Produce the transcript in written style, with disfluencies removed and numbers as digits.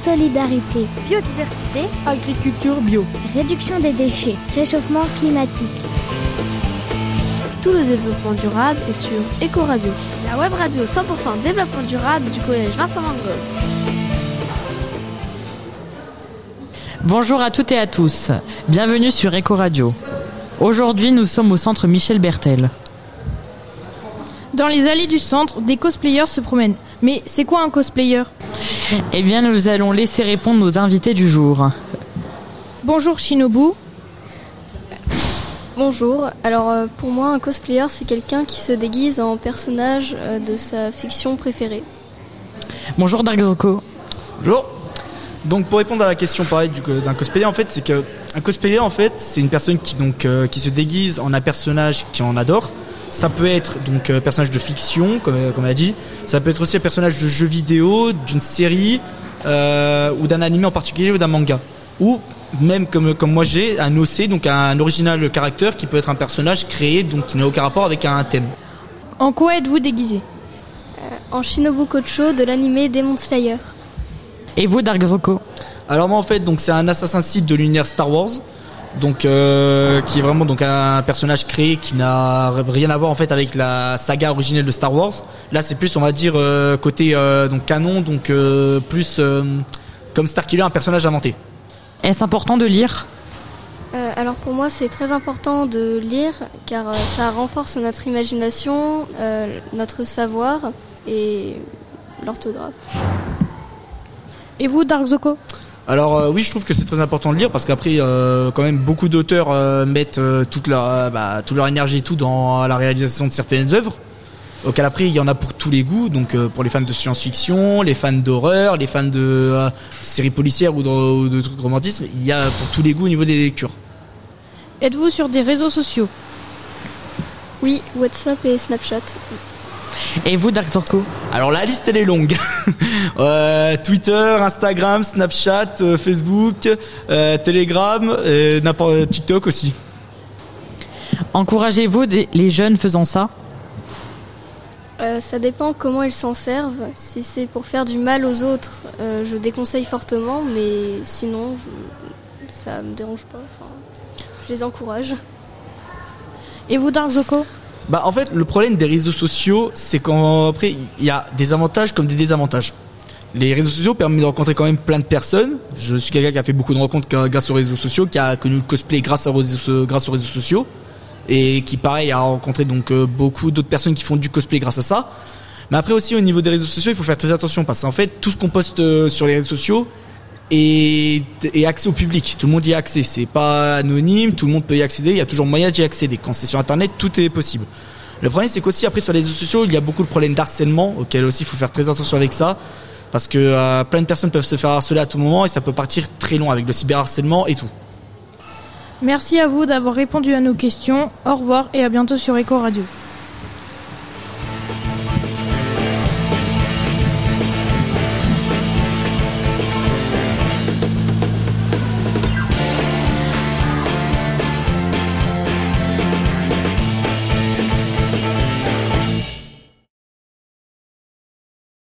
solidarité, biodiversité, agriculture bio, réduction des déchets, réchauffement climatique. Tout le développement durable est sur Ecoradio, la web radio 100% développement durable du collège Vincent Van Gogh. Bonjour à toutes et à tous, bienvenue sur Ecoradio. Aujourd'hui, nous sommes au centre Michel Bertel. Dans les allées du centre, des cosplayers se promènent. Mais c'est quoi un cosplayer ? Eh bien, nous allons laisser répondre nos invités du jour. Bonjour Shinobu. Bonjour, alors pour moi un cosplayer c'est quelqu'un qui se déguise en personnage de sa fiction préférée. Bonjour Dark-Zoko. Bonjour. Donc pour répondre à la question pareil d'un cosplayer en fait, c'est qu'un cosplayer en fait c'est une personne qui se déguise en un personnage qui en adore. Ça peut être donc personnage de fiction comme on a dit, ça peut être aussi un personnage de jeu vidéo, d'une série ou d'un anime en particulier ou d'un manga. Ou même comme moi j'ai un OC, donc un original character qui peut être un personnage créé donc qui n'a aucun rapport avec un thème. En quoi êtes-vous déguisé ? En Shinobu Kocho de l'anime Demon Slayer. Et vous Dark-Zoko ? Alors moi en fait donc c'est un Assassin's Creed de l'univers Star Wars. Donc qui est vraiment donc un personnage créé qui n'a rien à voir en fait avec la saga originelle de Star Wars. Là c'est plus on va dire côté donc canon, donc plus comme Starkiller, un personnage inventé. Est-ce important de lire ? Alors pour moi c'est très important de lire car ça renforce notre imagination, notre savoir et l'orthographe. Et vous Dark-Zoko ? Alors oui, je trouve que c'est très important de lire parce qu'après quand même beaucoup d'auteurs mettent toute leur énergie et tout dans la réalisation de certaines œuvres. Donc après il y en a pour tous les goûts, donc pour les fans de science-fiction, les fans d'horreur, les fans de séries policières ou de trucs romantisme, il y a pour tous les goûts au niveau des lectures. Êtes-vous sur des réseaux sociaux ? Oui, WhatsApp et Snapchat. Et vous Dark-Zoko ? Alors la liste elle est longue. Twitter, Instagram, Snapchat, Facebook, Telegram, TikTok aussi. Encouragez-vous les jeunes faisant ça ? Ça dépend comment ils s'en servent. Si c'est pour faire du mal aux autres, je déconseille fortement, mais sinon ça me dérange pas. Enfin, je les encourage. Et vous Dark-Zoko ? En fait, le problème des réseaux sociaux, c'est qu'après, il y a des avantages comme des désavantages. Les réseaux sociaux permettent de rencontrer quand même plein de personnes. Je suis quelqu'un qui a fait beaucoup de rencontres grâce aux réseaux sociaux, qui a connu le cosplay grâce aux réseaux sociaux, et qui, pareil, a rencontré donc beaucoup d'autres personnes qui font du cosplay grâce à ça. Mais après aussi, au niveau des réseaux sociaux, il faut faire très attention, parce qu'en fait, tout ce qu'on poste sur les réseaux sociaux est accès au public. Tout le monde y a accès. C'est pas anonyme, tout le monde peut y accéder. Il y a toujours moyen d'y accéder. Quand c'est sur Internet, tout est possible. Le problème, c'est qu'aussi après sur les réseaux sociaux, il y a beaucoup de problèmes d'harcèlement auxquels aussi il faut faire très attention avec ça, parce que plein de personnes peuvent se faire harceler à tout moment et ça peut partir très loin avec le cyberharcèlement et tout. Merci à vous d'avoir répondu à nos questions. Au revoir et à bientôt sur Ecoradio.